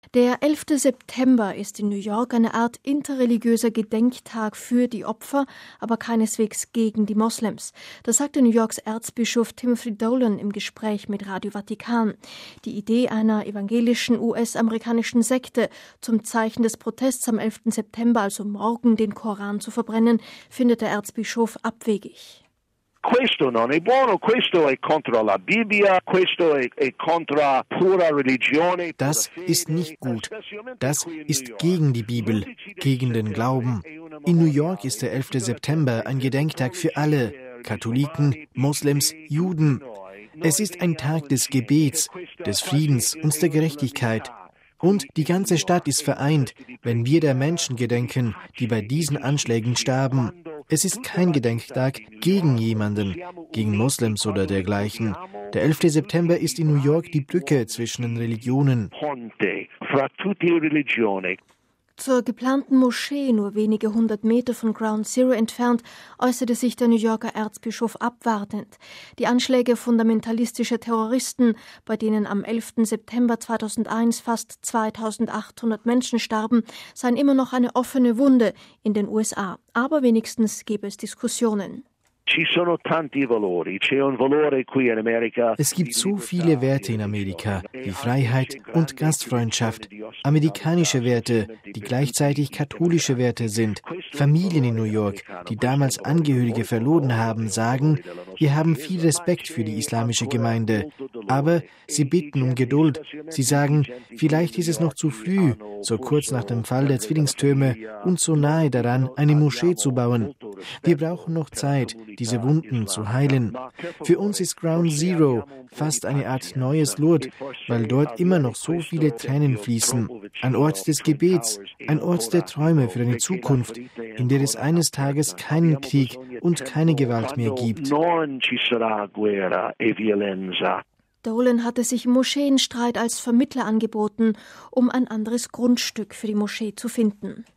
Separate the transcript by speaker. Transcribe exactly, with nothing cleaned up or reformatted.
Speaker 1: Der elfte September ist in New York eine Art interreligiöser Gedenktag für die Opfer, aber keineswegs gegen die Moslems. Das sagte New Yorks Erzbischof Timothy Dolan im Gespräch mit Radio Vatikan. Die Idee einer evangelischen U S-amerikanischen Sekte, zum Zeichen des Protests am elften September, also morgen, den Koran zu verbrennen, findet der Erzbischof abwegig.
Speaker 2: Questo non è buono, questo è contro la Bibbia, questo è, è contra pura religione.
Speaker 3: Das ist nicht gut. Das ist gegen die Bibel, gegen den Glauben. In New York ist der elfte September ein Gedenktag für alle, Katholiken, Moslems, Juden. Es ist ein Tag des Gebets, des Friedens und der Gerechtigkeit. Und die ganze Stadt ist vereint, wenn wir der Menschen gedenken, die bei diesen Anschlägen starben. Es ist kein Gedenktag gegen jemanden, gegen Moslems oder dergleichen. Der elfte September ist in New York die Brücke zwischen den Religionen.
Speaker 1: Zur geplanten Moschee, nur wenige hundert Meter von Ground Zero entfernt, äußerte sich der New Yorker Erzbischof abwartend. Die Anschläge fundamentalistischer Terroristen, bei denen am elften September zweitausendeins fast zweitausendachthundert Menschen starben, seien immer noch eine offene Wunde in den U S A. Aber wenigstens gäbe es Diskussionen.
Speaker 3: Es gibt so viele Werte in Amerika, wie Freiheit und Gastfreundschaft, amerikanische Werte, die gleichzeitig katholische Werte sind. Familien in New York, die damals Angehörige verloren haben, sagen, wir haben viel Respekt für die islamische Gemeinde, aber sie bitten um Geduld. Sie sagen, vielleicht ist es noch zu früh, so kurz nach dem Fall der Zwillingstürme und so nahe daran, eine Moschee zu bauen. Wir brauchen noch Zeit, diese Wunden zu heilen. Für uns ist Ground Zero fast eine Art neues Lourdes, weil dort immer noch so viele Tränen fließen. Ein Ort des Gebets, ein Ort der Träume für eine Zukunft, in der es eines Tages keinen Krieg und keine Gewalt mehr gibt.
Speaker 1: Dolan hatte sich im Moscheenstreit als Vermittler angeboten, um ein anderes Grundstück für die Moschee zu finden.